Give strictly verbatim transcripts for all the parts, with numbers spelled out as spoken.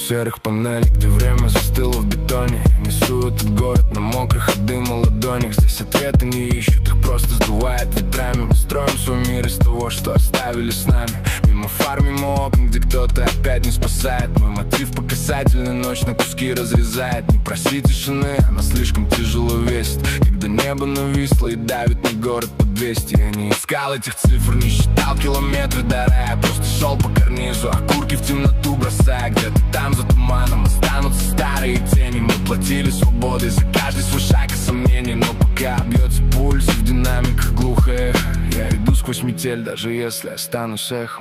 серых панелей, где время застыло в бетоне. Несу этот город на мокрых от дыма ладонях. Здесь ответы не ищут, их просто сдувает ветрами. Мы строим свой мир из того, что оставили с нами. Мимо фар, мимо окон, где кто-то опять не спасает. Мой мотив по касательной ночь на куски разрезает. Не проси тишины, она слишком тяжело весит. Когда небо нависло и давит на город по двести. Я не искал этих цифр, не считал километры до рая. Просто шел по карнизу, окурки в темноту бросая. Где-то там за туманом останутся старые тени. Мы платили свободой за каждый свой шаг и сомнений. Но пока бьется пульс в динамиках глухо эхо, я иду сквозь метель, даже если останусь эхом.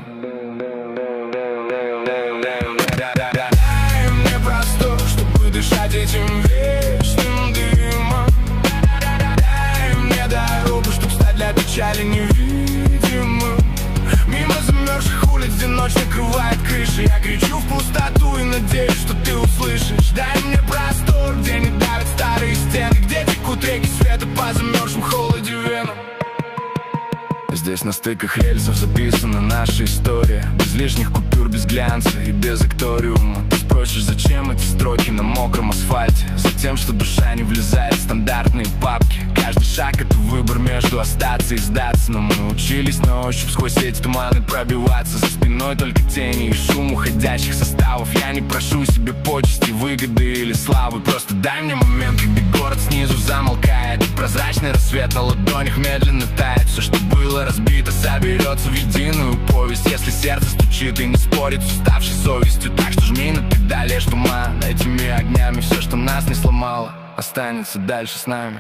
Дай мне простор, чтобы дышать этим вечным дымом. Дай мне дорогу, чтобы стать для печали невидимым. Мимо замерзших улиц, где ночь накрывает крыши, я кричу в пустоту и надеюсь, что ты услышишь. Дай мне простор, где не давят старые стены, где текут реки света по замерзшим холоде венам. Здесь на стыках рельсов записана наша история. Без лишних купюр, без глянца и без акториума. Ты спросишь, зачем эти строки на мокром асфальте? Затем, что душа не влезает в стандартные папки. Каждый шаг — это выбор между остаться и сдаться. Но мы учились на ощупь сквозь эти туманы пробиваться. За спиной только тени и шум уходящих составов. Я не прошу себе почести, выгоды или славы. Просто дай мне момент, когда город снизу замолкает, и прозрачный рассвет на ладонях медленно тает. Все, что было разбито, соберется в единую повесть. Если сердце стучит и не спорит с уставшей совестью, так что жми на педали, лишь туман этими огнями. Все, что нас не сломало, останется дальше с нами.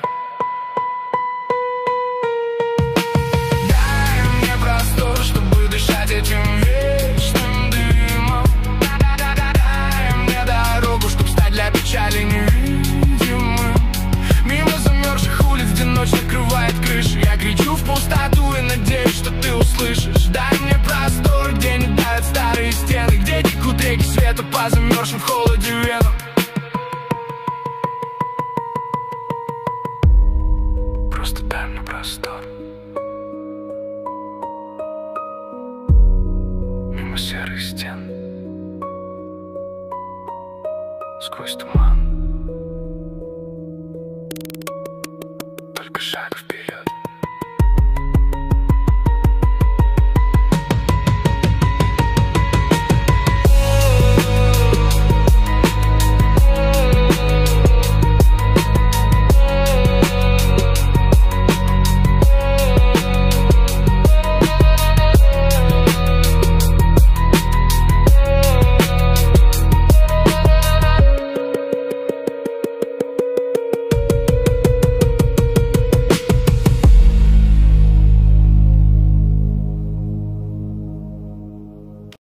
Дай мне простор, чтобы дышать этим вечным дымом. Дай мне дорогу, чтобы стать для печали невидимым. Мимо замерзших улиц, где ночь накрывает крыши, я кричу в пустоту и надеюсь, что ты услышишь. Дай мне простор, где не давят старые стены, где текут реки света по замерзшим в холоде венам. Просто дай мне простор.